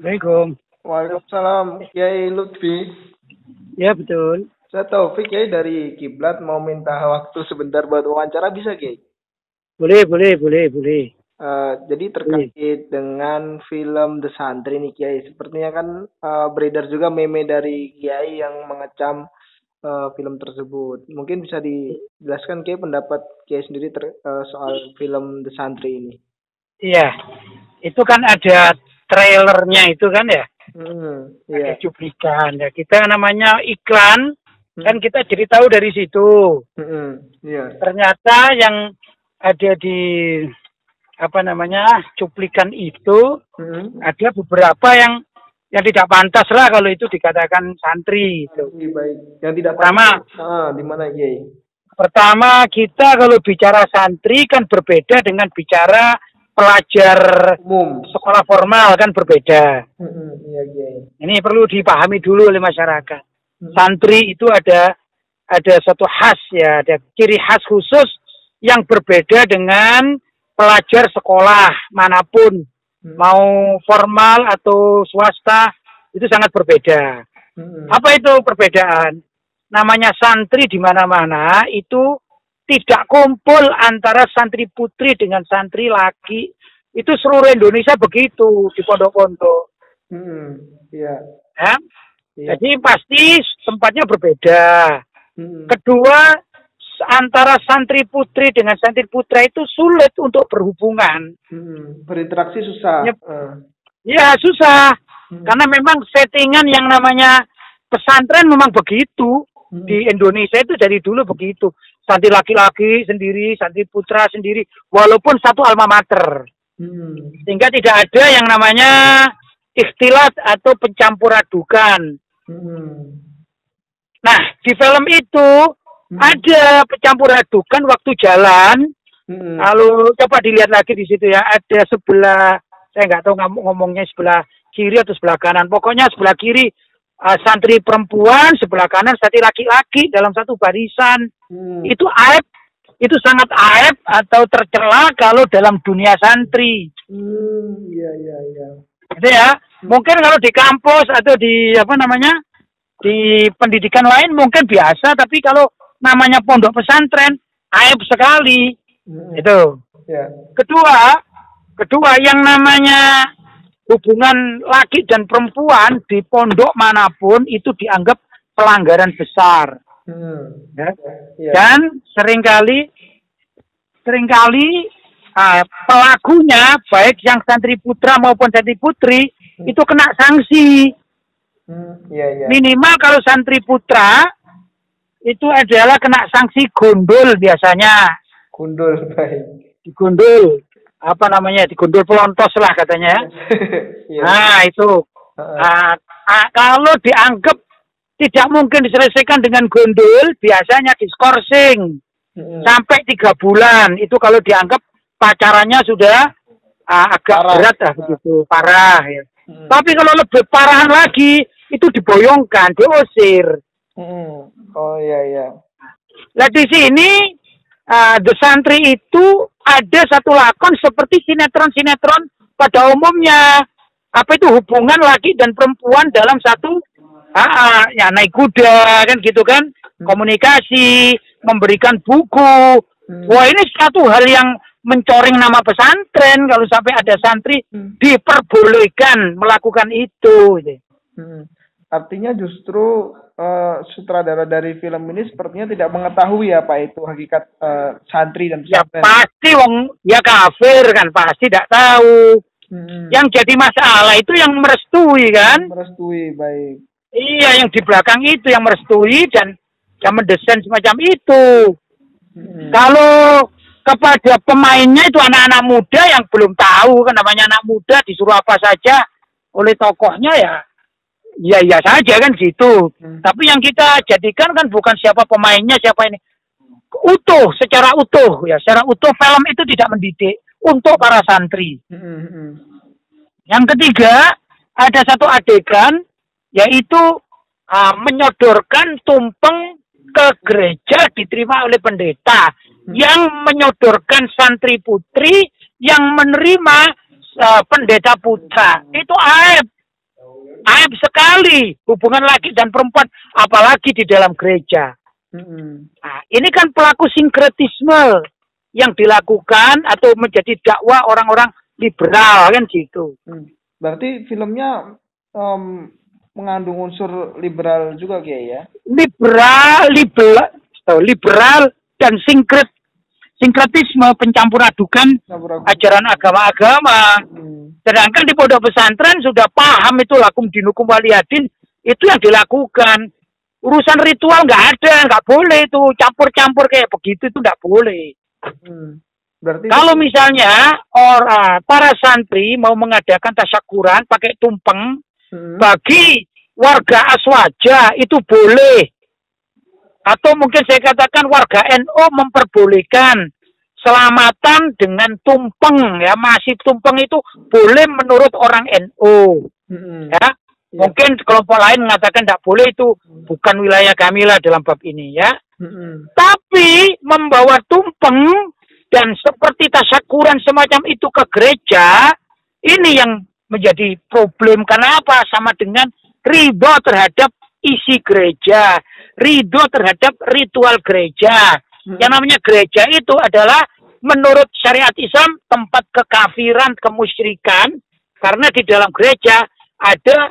Assalamualaikum. Waalaikumsalam, Kiai Lutfi. Ya betul. Saya Taufik, Kiai dari Kiblat mau minta waktu sebentar buat wawancara, bisa Kiai? Boleh. Jadi Boleh. terkait dengan film The Santri nih Kiai, sepertinya kan beredar juga meme dari Kiai yang mengecam film tersebut. Mungkin bisa dijelaskan Kiai pendapat Kiai sendiri soal film The Santri ini. Iya. Itu kan ada trailernya itu kan ya. Ada Iya. cuplikan ya. Kita namanya iklan kan kita jadi tahu dari situ. Iya. Ternyata yang ada di cuplikan itu ada beberapa yang tidak pantas lah kalau itu dikatakan santri itu. Baik. Yang tidak Pertama, di mana Kiai? Pertama, kita kalau bicara santri kan berbeda dengan bicara pelajar Umum. sekolah formal kan berbeda. Iya, Kiai. Ini perlu dipahami dulu oleh masyarakat. Santri itu ada satu khas ya, ada ciri khas khusus yang berbeda dengan pelajar sekolah manapun, mau formal atau swasta, itu sangat berbeda. Apa itu perbedaan? Namanya santri di mana-mana itu tidak kumpul antara santri putri dengan santri laki. Itu seluruh Indonesia begitu di pondok-pondok. Iya. Ya? Jadi pasti tempatnya berbeda. Kedua, antara santri putri dengan santri putra itu sulit untuk berhubungan. Berinteraksi susah. Ya susah. Karena memang settingan yang namanya pesantren memang begitu. Di Indonesia itu dari dulu begitu. Santri laki-laki sendiri, santri putra sendiri, walaupun satu alma mater. Sehingga tidak ada yang namanya ikhtilat atau pencampur adukan. Nah, di film itu ada pencampur adukan waktu jalan. Lalu coba dilihat lagi di situ ya, ada sebelah, saya nggak tahu ngomongnya sebelah kiri atau sebelah kanan. Pokoknya sebelah kiri santri perempuan, sebelah kanan santri laki-laki dalam satu barisan. Itu aib, itu sangat aib atau tercela kalau dalam dunia santri. Iya. Gitu ya. Mungkin kalau di kampus atau di di pendidikan lain mungkin biasa, tapi kalau namanya pondok pesantren aib sekali. Itu. Yeah. Kedua yang namanya hubungan laki dan perempuan di pondok manapun itu dianggap pelanggaran besar. Ya. Yeah. Dan seringkali pelakunya baik yang santri putra maupun santri putri itu kena sanksi. Yeah. Minimal kalau santri putra itu adalah kena sanksi gundul biasanya. Gundul, baik. Digundul. Digundul pelontos lah katanya. Yeah. Nah, itu. Kalau dianggap tidak mungkin diselesaikan dengan gundul, biasanya diskorsing. Sampai 3 bulan. Itu kalau dianggap pacarannya sudah agak berat lah begitu, parah ya. Tapi kalau lebih parahan lagi, itu diboyongkan, diusir. Oh iya. Nah di sini The Santri itu ada satu lakon seperti sinetron-sinetron pada umumnya. Apa itu hubungan laki dan perempuan dalam satu naik kuda kan gitu kan, komunikasi, memberikan buku. Wah ini satu hal yang mencoreng nama pesantren kalau sampai ada santri diperbolehkan melakukan itu. Artinya justru sutradara dari film ini sepertinya tidak mengetahui apa itu hakikat santri dan pesantren. Ya pasti ya kafir kan, pasti tidak tahu. Yang jadi masalah itu yang merestui kan? Merestui, baik. Iya, yang di belakang itu yang merestui dan yang mendesain semacam itu. Kalau kepada pemainnya itu anak-anak muda yang belum tahu kan, namanya anak muda disuruh apa saja oleh tokohnya ya saja kan gitu. Tapi yang kita jadikan kan bukan siapa pemainnya, siapa ini. Secara utuh film itu tidak mendidik untuk para santri. Yang ketiga, ada satu adegan yaitu menyodorkan tumpeng ke gereja diterima oleh pendeta yang menyodorkan santri putri yang menerima pendeta putra. Itu aib. aib sekali hubungan laki dan perempuan, apalagi di dalam gereja. Nah, ini kan pelaku sinkretisme yang dilakukan atau menjadi dakwah orang-orang liberal kan gitu. Berarti filmnya mengandung unsur liberal juga Kiai ya? Liberal dan sinkretisme, pencampur adukan ajaran agama-agama. Sedangkan di pondok pesantren sudah paham itu lakum dinukum waliyadin, itu yang dilakukan. Urusan ritual nggak ada, nggak boleh itu campur-campur kayak begitu, itu nggak boleh. Berarti kalau misalnya para santri mau mengadakan tasyakuran pakai tumpeng, bagi warga Aswaja itu boleh. Atau mungkin saya katakan warga NU memperbolehkan selamatan dengan tumpeng, ya, masih tumpeng itu boleh menurut orang NU. Ya. Mungkin kelompok lain mengatakan tidak boleh, itu bukan wilayah kami lah dalam bab ini ya. Tapi membawa tumpeng dan seperti tasyakuran semacam itu ke gereja, ini yang menjadi problem. Karena apa? Sama dengan ridho terhadap isi gereja, ridho terhadap ritual gereja. Yang namanya gereja itu adalah menurut syariat Islam tempat kekafiran, kemusyrikan. Karena di dalam gereja ada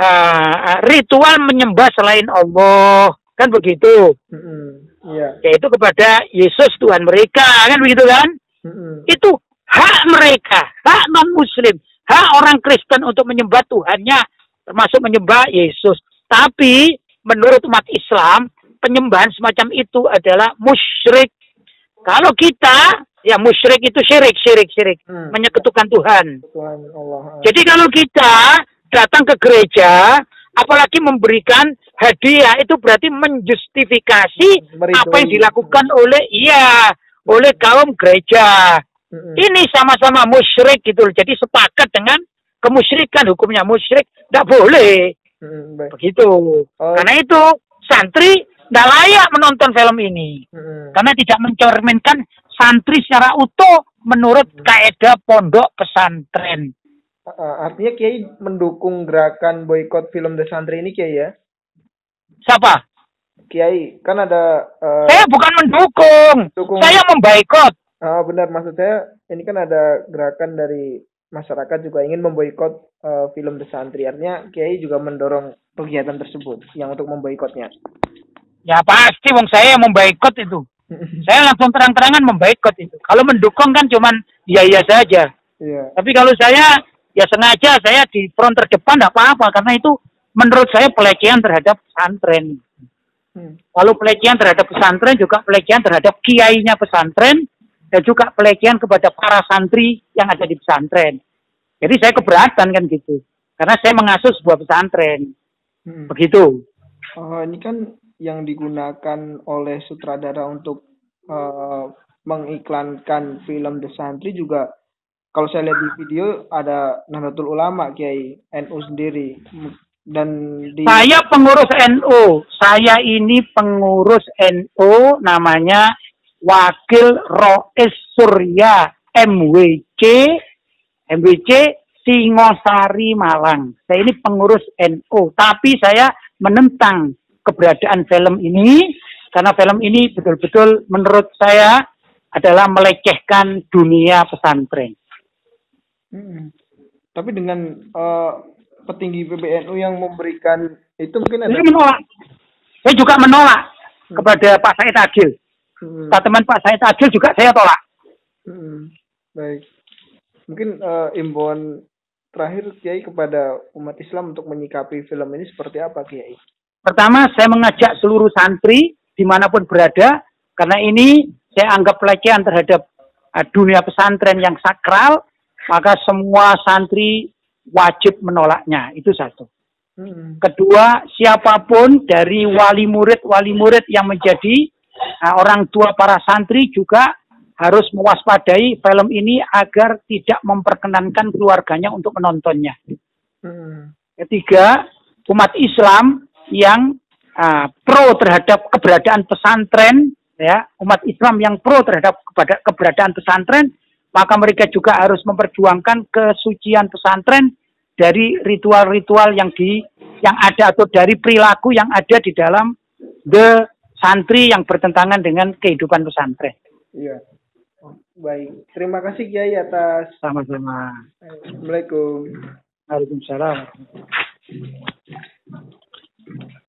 ritual menyembah selain Allah, kan begitu. Yaitu kepada Yesus Tuhan mereka, kan begitu kan. Itu hak mereka, hak non muslim, hak orang Kristen untuk menyembah Tuhannya, termasuk menyembah Yesus. Tapi menurut umat Islam penyembahan semacam itu adalah musyrik. Kalau kita, ya musyrik itu syirik, menyekutukan Tuhan. Jadi kalau kita datang ke gereja, apalagi memberikan hadiah, itu berarti menjustifikasi apa yang dilakukan oleh kaum gereja. Ini sama-sama musyrik gitu. Jadi sepakat dengan kemusyrikan, hukumnya musyrik, tidak boleh. Begitu. Karena itu santri tidak layak menonton film ini. Karena tidak mencerminkan santri secara utuh menurut kaidah pondok pesantren. Artinya Kiai mendukung gerakan boykot film The Santri ini Kiai ya? Siapa? Kiai, kan ada... saya bukan mendukung. Saya memboikot. Benar, maksud saya ini kan ada gerakan dari masyarakat juga ingin memboikot film The Santri. Artinya Kiai juga mendorong kegiatan tersebut yang untuk memboikotnya. Ya pasti, wong saya memboikot itu. Saya langsung terang-terangan memboikot itu. Kalau mendukung kan cuman iya saja. Tapi kalau saya ya sengaja saya di front terdepan tidak apa-apa, karena itu menurut saya pelecehan terhadap pesantren. Kalau pelecehan terhadap pesantren juga pelecehan terhadap kiainya pesantren, dan juga pelecehan kepada para santri yang ada di pesantren. Jadi saya keberatan kan gitu, karena saya mengasuh sebuah pesantren. Begitu. Ini kan yang digunakan oleh sutradara untuk mengiklankan film The Santri juga, kalau saya lihat di video ada Nahdlatul Ulama Kiai, NU sendiri, dan saya pengurus NU. Saya ini pengurus NU, namanya Wakil Rois Surya MWC Singosari Malang. Saya ini pengurus NU, tapi saya menentang keberadaan film ini karena film ini betul-betul menurut saya adalah melecehkan dunia pesantren. Tapi dengan petinggi PBNU yang memberikan itu mungkin ada... Saya juga menolak kepada Pak Said Agil. Teman Pak Said Agil juga saya tolak. Baik. Mungkin imbauan terakhir Kiai kepada umat Islam untuk menyikapi film ini seperti apa Kiai? Pertama, saya mengajak seluruh santri dimanapun berada, karena ini saya anggap pelecehan terhadap dunia pesantren yang sakral, maka semua santri wajib menolaknya. Itu satu. Kedua, siapapun dari wali murid yang menjadi orang tua para santri juga harus mewaspadai film ini agar tidak memperkenankan keluarganya untuk menontonnya. Ketiga, umat Islam yang pro terhadap keberadaan pesantren, ya, umat Islam yang pro terhadap keberadaan pesantren, maka mereka juga harus memperjuangkan kesucian pesantren dari ritual-ritual yang ada atau dari perilaku yang ada di dalam the santri yang bertentangan dengan kehidupan pesantren. Iya. Baik. Terima kasih Kiai atas. Sama-sama. Assalamualaikum. Waalaikumsalam.